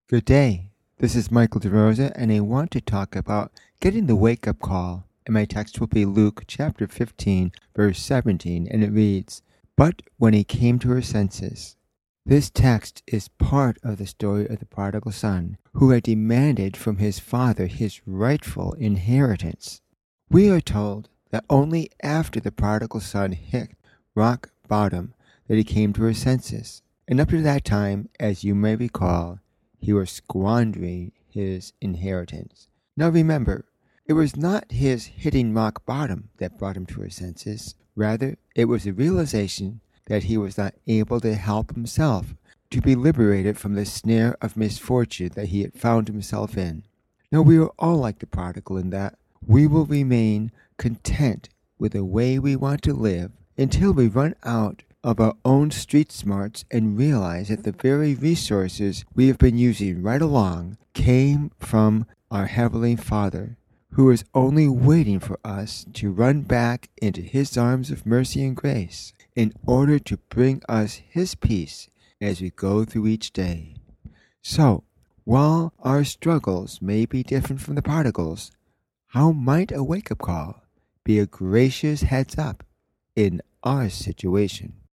Good day. This is Michael DeRosa, and I want to talk about getting the wake-up call. And my text will be Luke chapter 15, verse 17, and it reads, "But when he came to her senses." This text is part of the story of the prodigal son, who had demanded from his father his rightful inheritance. We are told that only after the prodigal son hit rock bottom that he came to his senses. And up to that time, as you may recall, he was squandering his inheritance. Now remember, it was not his hitting rock bottom that brought him to his senses. Rather, it was the realization that he was not able to help himself, to be liberated from the snare of misfortune that he had found himself in. Now we are all like the prodigal in that we will remain content with the way we want to live until we run out of our own street smarts and realize that the very resources we have been using right along came from our Heavenly Father, who is only waiting for us to run back into His arms of mercy and grace in order to bring us His peace as we go through each day. So, while our struggles may be different from the prodigals, how might a wake-up call be a gracious heads-up in our situation?